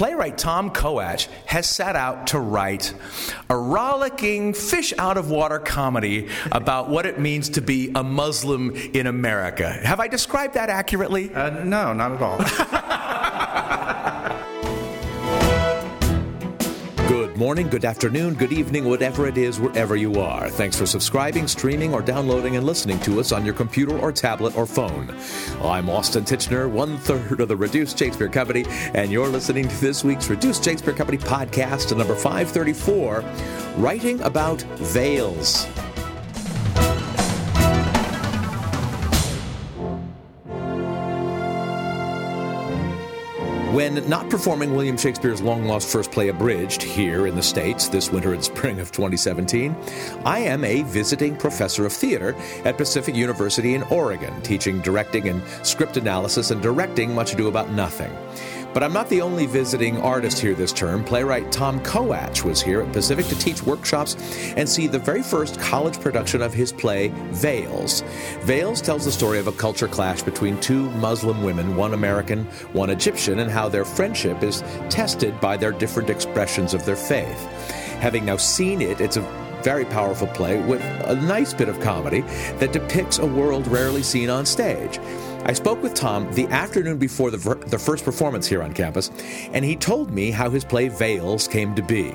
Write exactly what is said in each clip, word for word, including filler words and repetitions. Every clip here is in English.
playwright Tom Koach has set out to write a rollicking, fish-out-of-water comedy about what it means to be a Muslim in America. Have I described that accurately? Uh, no, not at all. Good morning, good afternoon, good evening, whatever it is, wherever you are. Thanks for subscribing, streaming, or downloading and listening to us on your computer or tablet or phone. I'm Austin Tichenor, one-third of the Reduced Shakespeare Company, and you're listening to this week's Reduced Shakespeare Company podcast, number five thirty-four, Writing About Veils. When not performing William Shakespeare's long-lost first play Abridged here in the States this winter and spring of twenty seventeen, I am a visiting professor of theater at Pacific University in Oregon, teaching directing and script analysis and directing Much Ado About Nothing. But I'm not the only visiting artist here this term. Playwright Tom Koach was here at Pacific to teach workshops and see the very first college production of his play, Veils. Veils tells the story of a culture clash between two Muslim women, one American, one Egyptian, and how their friendship is tested by their different expressions of their faith. Having now seen it, it's a very powerful play with a nice bit of comedy that depicts a world rarely seen on stage. I spoke with Tom the afternoon before the, ver- the first performance here on campus, and he told me how his play Veils came to be.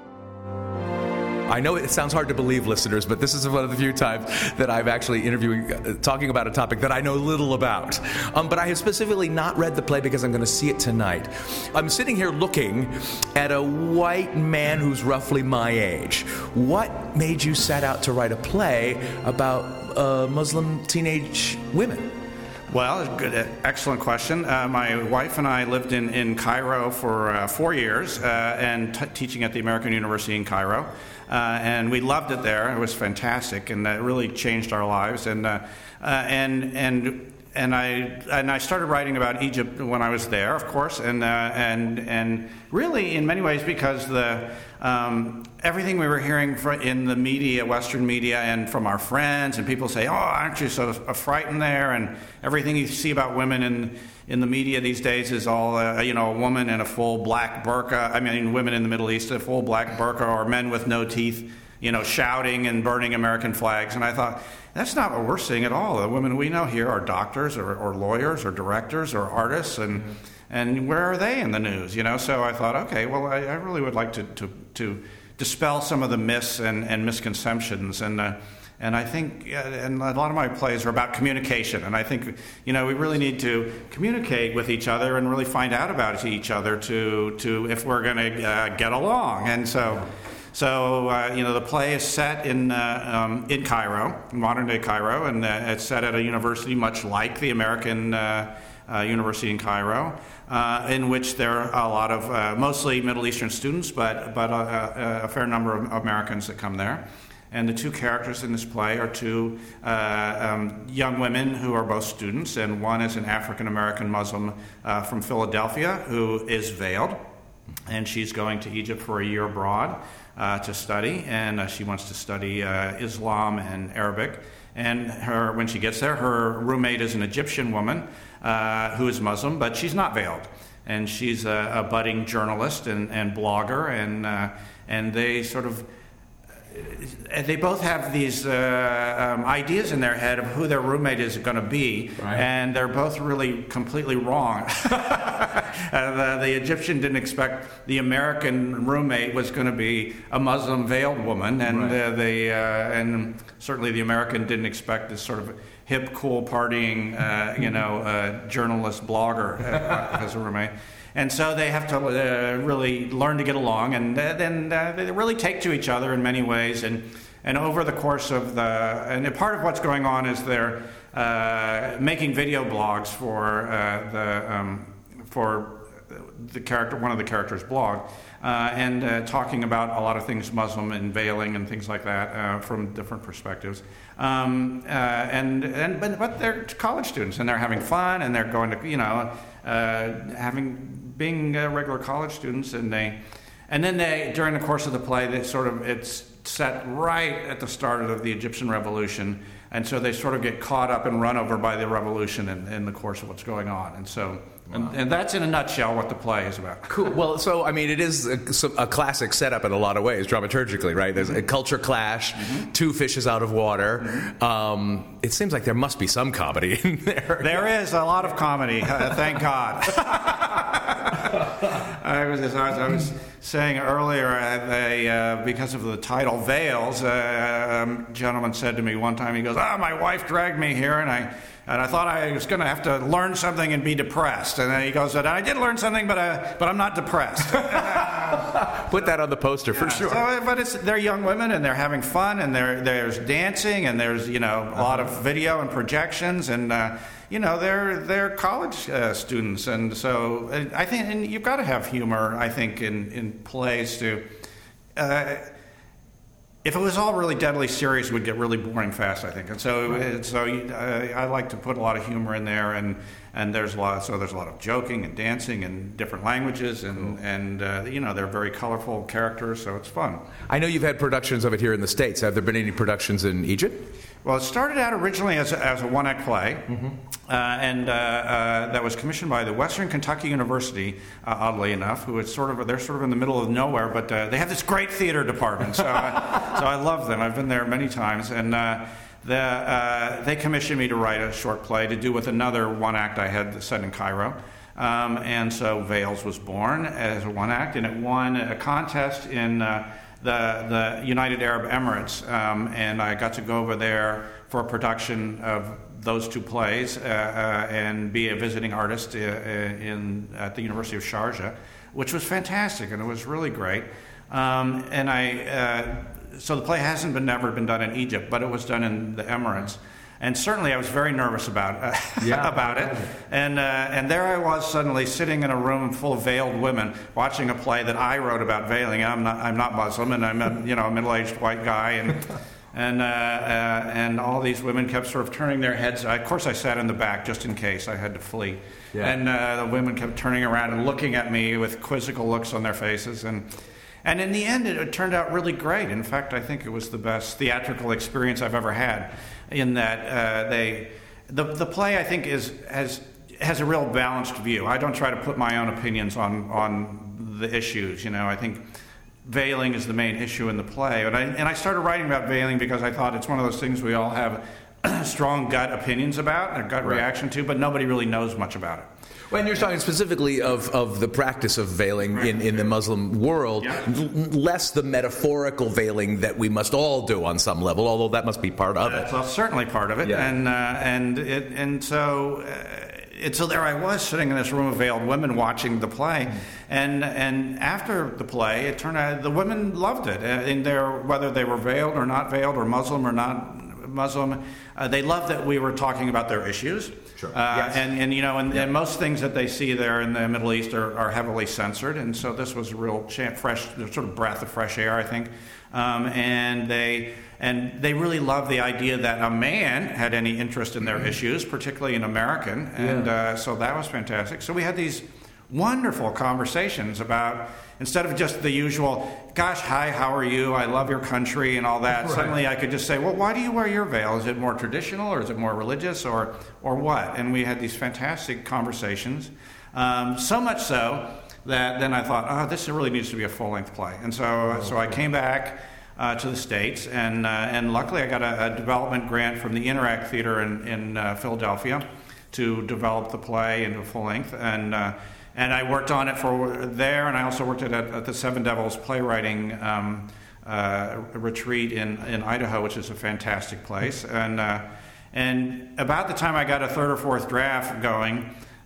I know it sounds hard to believe, listeners, but this is one of the few times that I've actually interviewing, uh, talking about a topic that I know little about. Um, but I have specifically not read the play because I'm going to see it tonight. I'm sitting here looking at a white man who's roughly my age. What made you set out to write a play about uh, Muslim teenage women? Well, good, excellent question. Uh, my wife and I lived in, in Cairo for uh, four years uh, and t- teaching at the American University in Cairo. Uh, and we loved it there. It was fantastic, and it really changed our lives. And uh, uh, and and and I and I started writing about Egypt when I was there, of course, and uh, and and really in many ways because the um, everything we were hearing in the media, Western media, and from our friends, and people say, "Oh, aren't you so frightened there?" And everything you see about women in in the media these days is all uh, you know, a woman in a full black burqa. I mean, women in the Middle East, a full black burqa, or men with no teeth, you know, shouting and burning American flags. And I thought, that's not what we're seeing at all. The women we know here are doctors or, or lawyers or directors or artists, and mm-hmm. and where are they in the news? You know, so I thought, okay, well, I, I really would like to to, to dispel some of the myths and, and misconceptions, and uh, and I think, uh, and a lot of my plays are about communication, and I think, you know, we really need to communicate with each other and really find out about each other to to if we're going to uh, get along, and so. So, uh, you know, the play is set in uh, um, in Cairo, modern-day Cairo, and uh, it's set at a university much like the American uh, uh, University in Cairo, uh, in which there are a lot of, uh, mostly Middle Eastern students, but, but a, a fair number of Americans that come there. And the two characters in this play are two uh, um, young women who are both students, and one is an African-American Muslim uh, from Philadelphia who is veiled, and she's going to Egypt for a year abroad. Uh, to study, and uh, she wants to study uh, Islam and Arabic. And her, when she gets there, her roommate is an Egyptian woman uh, who is Muslim, but she's not veiled. And she's a, a budding journalist and, and blogger, and uh, and they sort of they both have these uh, um, ideas in their head of who their roommate is going to be, right. And they're both really completely wrong. uh, the, the Egyptian didn't expect the American roommate was going to be a Muslim veiled woman, and right. uh, they uh, and certainly the American didn't expect this sort of hip, cool, partying, uh, you know, uh, journalist blogger uh, as a roommate. And so they have to uh, really learn to get along, and uh, then uh, they really take to each other in many ways. And and over the course of the, and part of what's going on is they're uh, making video blogs for uh, the um, for the character, one of the characters' blog, uh, and uh, talking about a lot of things Muslim and veiling and things like that uh, from different perspectives. Um, uh, and and but, but they're college students, and they're having fun, and they're going to, you know, uh, having. being uh, regular college students, and they, and then they, during the course of the play, they sort of, it's set right at the start of the Egyptian Revolution, and so they sort of get caught up and run over by the revolution in, in the course of what's going on. And so, wow. and, and that's in a nutshell what the play is about. Cool. Well, so I mean, it is a, a classic setup in a lot of ways, dramaturgically, right? There's a culture clash, mm-hmm. two fishes out of water. Mm-hmm. Um, it seems like there must be some comedy in there. There is a lot of comedy. Uh, thank God. I was, as I was saying earlier, they, uh, because of the title Veils, uh, a gentleman said to me one time, he goes, "Ah, oh, my wife dragged me here, and I and I thought I was going to have to learn something and be depressed." And then he goes, "I did learn something, but uh, but I'm not depressed." Put that on the poster yeah, for sure. So, but it's, they're young women, and they're having fun, and there there's dancing, and there's you know a lot of video and projections, and uh, you know they're they're college uh, students, and so I think and you've got to have humor. I think in in plays to. Uh, If it was all really deadly serious, it would get really boring fast, I think. And so, right. so uh, I like to put a lot of humor in there, and, and there's a lot. So there's a lot of joking and dancing in different languages, and cool. and uh, you know they're very colorful characters, so it's fun. I know you've had productions of it here in the States. Have there been any productions in Egypt? Well, it started out originally as a, as a one-act play, mm-hmm. uh, and uh, uh, that was commissioned by the Western Kentucky University, uh, oddly enough, who is sort of they're sort of in the middle of nowhere, but uh, they have this great theater department. So, I, so I love them. I've been there many times, and uh, the, uh, they commissioned me to write a short play to do with another one-act I had set in Cairo. Um, and so Veils was born as a one-act, and it won a contest in. Uh, The, the United Arab Emirates, um, and I got to go over there for a production of those two plays uh, uh, and be a visiting artist uh, in at the University of Sharjah, which was fantastic, and it was really great. Um, and I, uh, so the play hasn't been never been done in Egypt, but it was done in the Emirates. And certainly, I was very nervous about uh, yeah, about it, and uh, and there I was suddenly sitting in a room full of veiled women watching a play that I wrote about veiling. I'm not I'm not Muslim, and I'm a, you know a middle-aged white guy, and and uh, uh, and all these women kept sort of turning their heads. Of course, I sat in the back just in case I had to flee, yeah. and uh, the women kept turning around and looking at me with quizzical looks on their faces, and. And in the end, it, it turned out really great. In fact, I think it was the best theatrical experience I've ever had. In that uh, they, the the play I think is has has a real balanced view. I don't try to put my own opinions on on the issues. You know, I think veiling is the main issue in the play. And I and I started writing about veiling because I thought it's one of those things we all have strong gut opinions about, a gut right. reaction to, but nobody really knows much about it. Well, and you're talking specifically of, of the practice of veiling right. in, in the Muslim world, yeah. l- less the metaphorical veiling that we must all do on some level, although that must be part of That's it. Well, certainly part of it. Yeah. And uh, and it, and so uh, and so there I was sitting in this room of veiled women watching the play, mm-hmm. and and after the play, it turned out the women loved it. In their whether they were veiled or not veiled, or Muslim or not Muslim, uh, they loved that we were talking about their issues. Sure. Uh, yes. and, and, you know, and, and most things that they see there in the Middle East are, are heavily censored, and so this was a real fresh, sort of breath of fresh air, I think. Um, and they and they really loved the idea that a man had any interest in their mm-hmm. issues, particularly an American, and yeah. uh, so that was fantastic. So we had these wonderful conversations about, instead of just the usual, gosh, hi, how are you? I love your country and all that. Right. Suddenly I could just say, well, why do you wear your veil? Is it more traditional, or is it more religious, or or what? And we had these fantastic conversations. Um, so much so that then I thought, oh, this really needs to be a full-length play. And so oh, so I came back uh, to the States, and uh, and luckily I got a, a development grant from the Interact Theater in, in uh, Philadelphia to develop the play into full length. And uh, And I worked on it for there, and I also worked at, at the Seven Devils playwriting um, uh, retreat in, in Idaho, which is a fantastic place. And uh, and about the time I got a third or fourth draft going,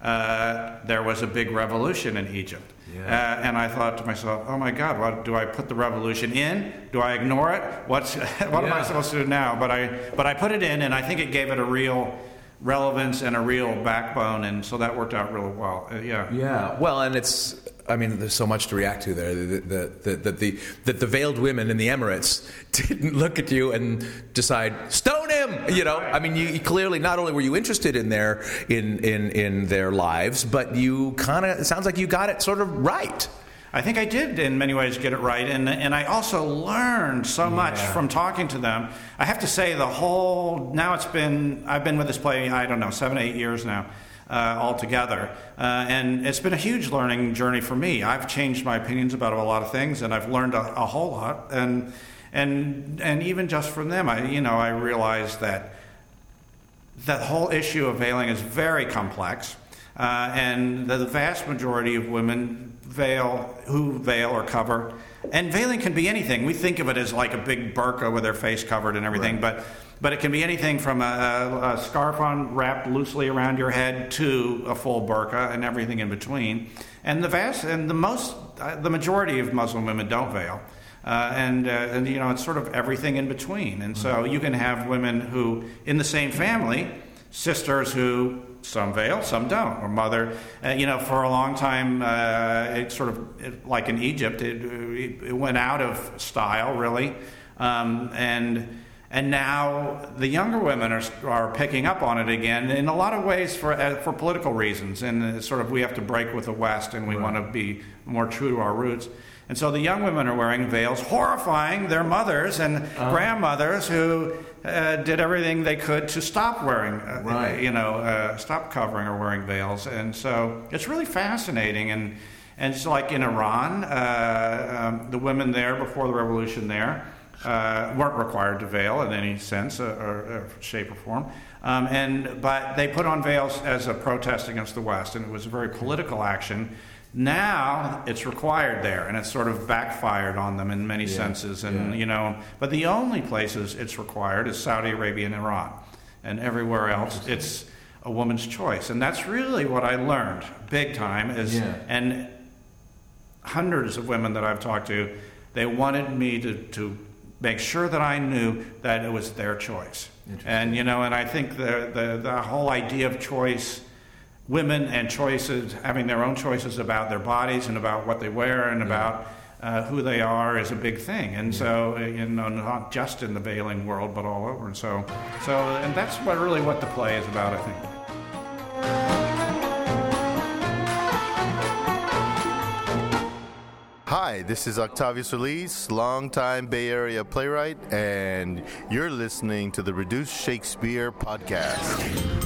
uh, there was a big revolution in Egypt. Yeah. Uh, and I thought to myself, oh my God, what, do I put the revolution in? Do I ignore it? What's, what yeah. am I supposed to do now? But I but I put it in, and I think it gave it a real relevance and a real backbone, and so that worked out really well. Uh, yeah. Yeah. Well, and it's, I mean, there's so much to react to there. That the, the, the, the, that the veiled women in the Emirates didn't look at you and decide, stone him! You know, I mean, you, you clearly, not only were you interested in their, in, in, in their lives, but you kind of, it sounds like you got it sort of right. I think I did, in many ways, get it right, and and I also learned so Yeah. much from talking to them. I have to say, the whole now it's been I've been with this play I don't know seven eight years now, uh, altogether, uh, and it's been a huge learning journey for me. I've changed my opinions about a lot of things, and I've learned a, a whole lot, and and and even just from them, I you know I realized that that whole issue of veiling is very complex, uh, and the, the vast majority of women veil, who veil or cover, and veiling can be anything. We think of it as like a big burqa with their face covered and everything, Right. but but it can be anything from a, a scarf on wrapped loosely around your head to a full burqa and everything in between. And the vast and the most, uh, the majority of Muslim women don't veil. Uh, and, uh, and, you know, it's sort of everything in between. And so you can have women who, in the same family, sisters who some veil, some don't, or mother. Uh, you know, for a long time, uh, it sort of, it, like in Egypt, it, it went out of style, really. Um, and and now the younger women are are picking up on it again in a lot of ways for uh, for political reasons. And it's sort of we have to break with the West, and we Right. want to be more true to our roots. And so the young women are wearing veils, horrifying their mothers and Uh-huh. grandmothers who uh, did everything they could to stop wearing, uh, Right. you know, uh, stop covering or wearing veils. And so it's really fascinating. And, and it's like in Iran, uh, um, the women there before the revolution there uh, weren't required to veil in any sense or, or, or shape or form. Um, and but they put on veils as a protest against the West, and it was a very political action. Now it's required there, and it's sort of backfired on them in many Yeah, senses. And yeah. you know, but the only places it's required is Saudi Arabia and Iran, and everywhere else it's a woman's choice. And that's really what I learned big time. Is Yeah. and hundreds of women that I've talked to, they wanted me to to make sure that I knew that it was their choice. And you know, and I think the the the whole idea of choice. Women and choices, having their own choices about their bodies and about what they wear and about uh, who they are is a big thing. And so, uh, you know, not just in the veiling world, but all over. And so, so, and that's what really what the play is about, I think. Hi, this is Octavio Solis, longtime Bay Area playwright, and you're listening to the Reduced Shakespeare podcast.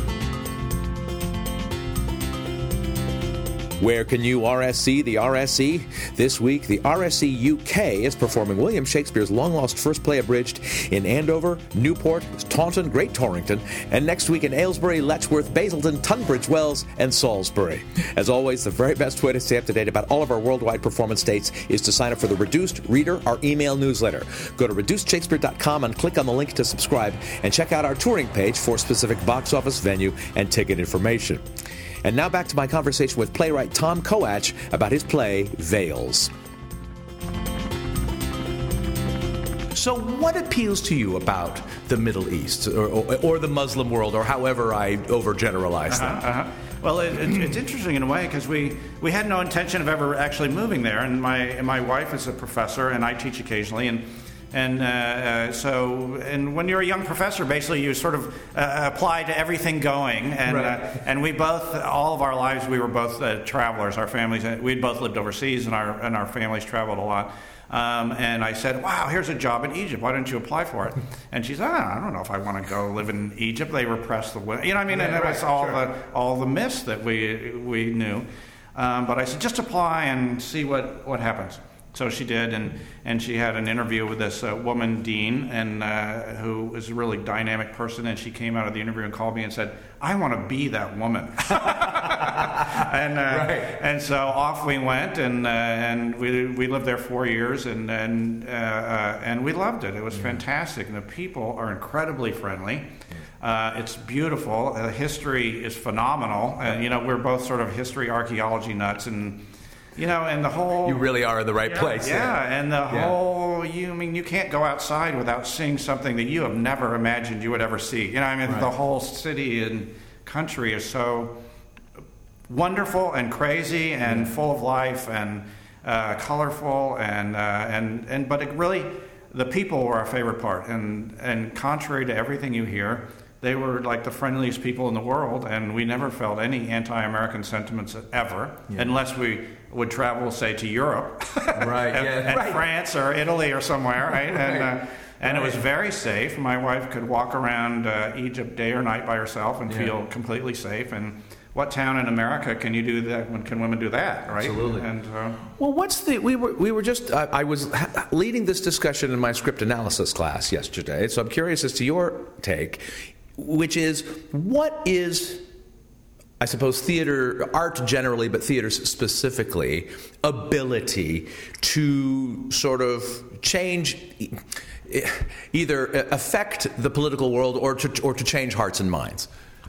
Where can you R S C the R S C? This week, the R S C U K is performing William Shakespeare's long-lost first play abridged in Andover, Newport, Taunton, Great Torrington, and next week in Aylesbury, Letchworth, Basildon, Tunbridge Wells, and Salisbury. As always, the very best way to stay up to date about all of our worldwide performance dates is to sign up for the Reduced Reader, our email newsletter. Go to reduced shakespeare dot com and click on the link to subscribe, and check out our touring page for specific box office, venue, and ticket information. And now back to my conversation with playwright Tom Koach about his play, Veils. So what appeals to you about the Middle East, or, or, or the Muslim world, or however I overgeneralize them? Uh-huh, uh-huh. Well, it, it, it's interesting in a way because we, we had no intention of ever actually moving there. And my my wife is a professor, and I teach occasionally. And And uh, uh, so, and when you're a young professor, basically you sort of uh, apply to everything going. And Right. uh, and we both, all of our lives, we were both uh, travelers. Our families, we'd both lived overseas, and our and our families traveled a lot. Um, and I said, "Wow, here's a job in Egypt. Why don't you apply for it?" And she said, "Ah, I don't know if I want to go live in Egypt. They repress the women." You know, what I mean, and that was all the all the myths that we we knew. Um, but I said, just apply and see what, what happens. So she did, and, and she had an interview with this uh, woman, Dean, and uh, who is a really dynamic person, and she came out of the interview and called me and said, I want to be that woman. and uh, Right. and so off we went, and uh, and we we lived there four years, and and, uh, uh, and we loved it. It was fantastic, and the people are incredibly friendly. Uh, it's beautiful. The history is phenomenal. Uh, you know, we're both sort of history, archaeology nuts, and you know, and the whole... You really are in the right yeah, place. Yeah, and the Yeah. whole... You I mean, you can't go outside without seeing something that you have never imagined you would ever see. You know, I mean, Right. the whole city and country is so wonderful and crazy and full of life and uh, colorful and, uh, and, and... But it really... The people were our favorite part. And, and contrary to everything you hear... They were like the friendliest people in the world, and we never felt any anti-American sentiments ever, Yeah. unless we would travel, say, to Europe, right, and, yeah, and right. France or Italy or somewhere, right? And, right. Uh, and right. it was very safe. My wife could walk around uh, Egypt day or night by herself and yeah. feel completely safe. And what town in America can you do that? When can women do that, right? Absolutely. And uh, well, what's the? We were we were just. Uh, I was ha- leading this discussion in my script analysis class yesterday, so I'm curious as to your take, which is what is, I suppose, theater, art generally, but theater specifically, ability to sort of change, either affect the political world or to or to change hearts and minds.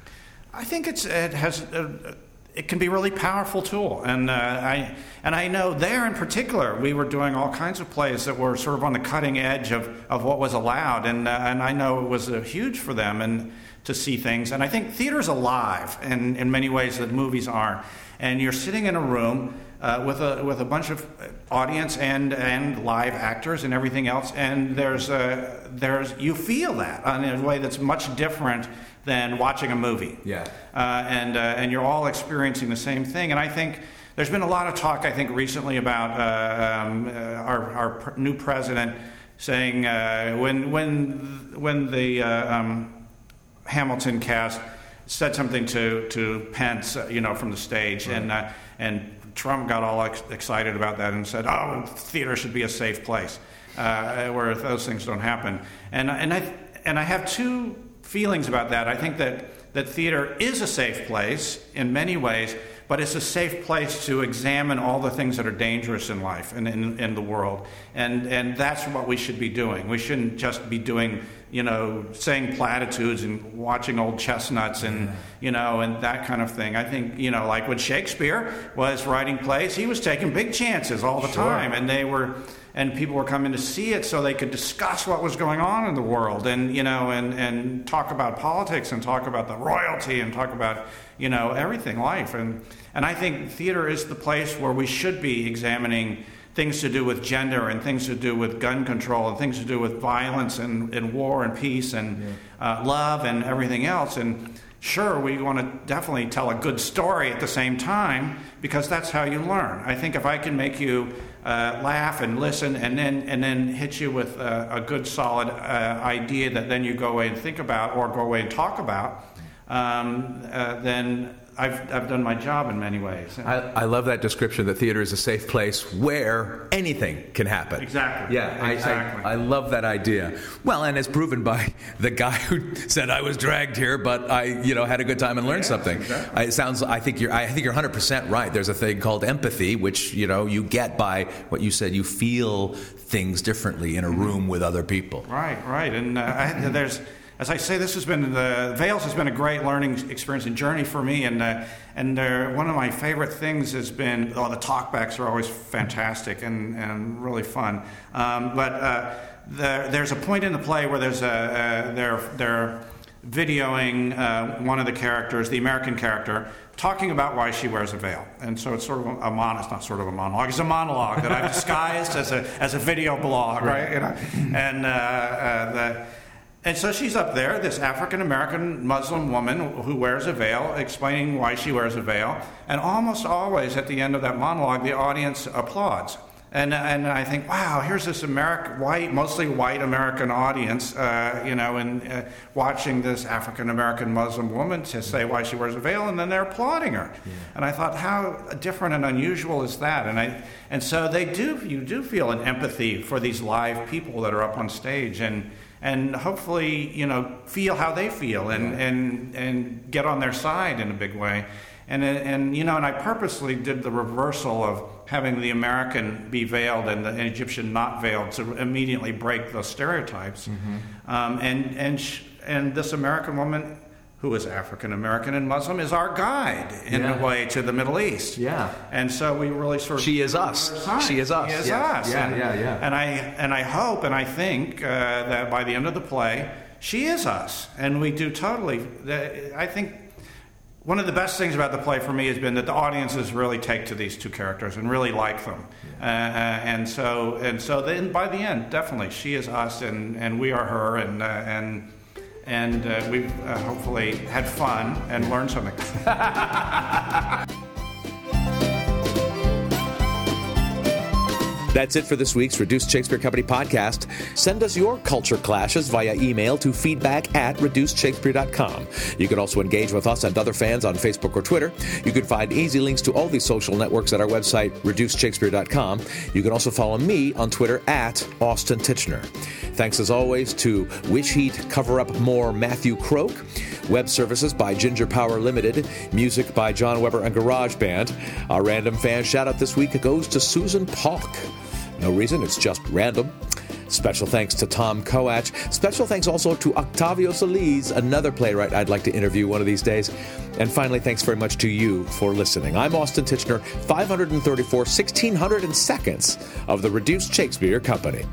I think it's it has uh, it can be a really powerful tool, and uh, I and I know there in particular we were doing all kinds of plays that were sort of on the cutting edge of, of what was allowed, and uh, and I know it was uh, huge for them and to see things. And I think theater's alive in in many ways that movies aren't. And you're sitting in a room uh, with a with a bunch of audience and and live actors and everything else, and there's a, there's you feel that in a way that's much different than watching a movie. Yeah. Uh, and uh, and you're all experiencing the same thing. And I think there's been a lot of talk, I think, recently about uh, um, uh, our our pr- new president saying uh, when when when the uh, um, Hamilton cast said something to to Pence, uh, you know, from the stage, right. and uh, and Trump got all ex- excited about that and said, "Oh, theater should be a safe place, uh, where those things don't happen." And and I and I have two feelings about that. I think that that theater is a safe place in many ways, but it's a safe place to examine all the things that are dangerous in life and in, in the world, and and that's what we should be doing. We shouldn't just be doing, you know, saying platitudes and watching old chestnuts and, yeah. you know, and that kind of thing. I think, you know, like when Shakespeare was writing plays, he was taking big chances all the sure. time, and they were, and people were coming to see it so they could discuss what was going on in the world, and, you know, and, and talk about politics and talk about the royalty and talk about, you know, everything, life. And, and I think theater is the place where we should be examining things to do with gender and things to do with gun control and things to do with violence and, and war and peace and yeah. uh, love and everything else. And sure, we want to definitely tell a good story at the same time, because that's how you learn. I think if I can make you uh, laugh and listen and then and then hit you with uh, a good solid uh, idea that then you go away and think about or go away and talk about, um, uh, then I've I've done my job in many ways. I, I love that description that theater is a safe place where anything can happen. Exactly. Yeah, exactly. I, I, I love that idea. Well, and as proven by the guy who said I was dragged here, but I, you know, had a good time and learned yes, something. Exactly. I, it sounds. I think you're. I think you're one hundred percent right. There's a thing called empathy, which you know you get by what you said. You feel things differently in a room with other people. Right. Right. And uh, I, there's. As I say, this has been the Veils has been a great learning experience and journey for me, and uh, and uh, one of my favorite things has been oh the talkbacks are always fantastic and, and really fun. Um, but uh, the, there's a point in the play where there's a uh, they're they're videoing uh, one of the characters, the American character, talking about why she wears a veil, and so it's sort of a mon. It's not sort of a monologue. It's a monologue that I've disguised as a as a video blog, right? You know? And uh, uh, the. And so she's up there, this African-American Muslim woman who wears a veil, explaining why she wears a veil. And almost always at the end of that monologue, the audience applauds. And and I think, wow, here's this American, white, mostly white American audience, uh, you know, and uh, watching this African-American Muslim woman to say why she wears a veil, and then they're applauding her. Yeah. And I thought, how different and unusual is that? And I and so they do, you do feel an empathy for these live people that are up on stage, and. And hopefully, you know, feel how they feel and, yeah. and and get on their side in a big way. And, and you know, and I purposely did the reversal of having the American be veiled and the Egyptian not veiled to immediately break those stereotypes. Mm-hmm. Um, and, and, sh- and this American woman, who is African American and Muslim, is our guide in yeah. a way to the Middle East. Yeah. And so we really sort of she is us. She is us. She is yeah. us. Yeah, and, yeah, yeah. And I and I hope and I think uh, that by the end of the play, she is us, and we do totally. I think one of the best things about the play for me has been that the audiences really take to these two characters and really like them, yeah. uh, and so and so then by the end, definitely she is us, and, and we are her, and uh, and. And uh, we've uh, hopefully had fun and learned something. That's it for this week's Reduced Shakespeare Company podcast. Send us your culture clashes via email to feedback at reduced shakespeare dot com. You can also engage with us and other fans on Facebook or Twitter. You can find easy links to all these social networks at our website, reduced shakespeare dot com. You can also follow me on Twitter at Austin Tichenor. Thanks as always to Wish He'd Cover Up More Matthew Croak. Web services by Ginger Power Limited. Music by John Weber and GarageBand. Our random fan shout-out this week goes to Susan Polk. No reason, it's just random. Special thanks to Tom Koach. Special thanks also to Octavio Solis, another playwright I'd like to interview one of these days. And finally, thanks very much to you for listening. I'm Austin Tichenor, five hundred thirty-four, sixteen hundred seconds of the Reduced Shakespeare Company.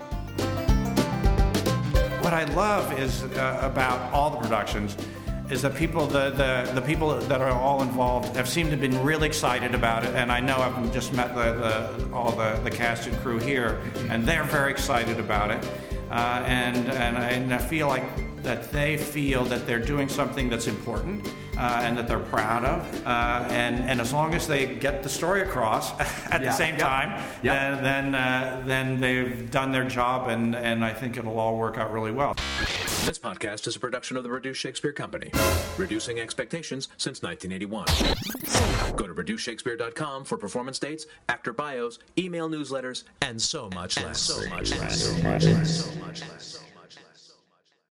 What I love is uh, about all the productions is that people, the, the, the people that are all involved have seemed to have been really excited about it. And I know I've just met the, the, all the, the cast and crew here, and they're very excited about it. Uh, and, and, I, and I feel like that they feel that they're doing something that's important uh, and that they're proud of. Uh, and, and as long as they get the story across at yeah. the same yep. time, yep. Uh, then, uh, then they've done their job, and, and I think it'll all work out really well. This podcast is a production of the Reduced Shakespeare Company, reducing expectations since nineteen eighty-one. Go to reduced shakespeare dot com for performance dates, actor bios, email newsletters, and so much less. So much less. So much less. So much less.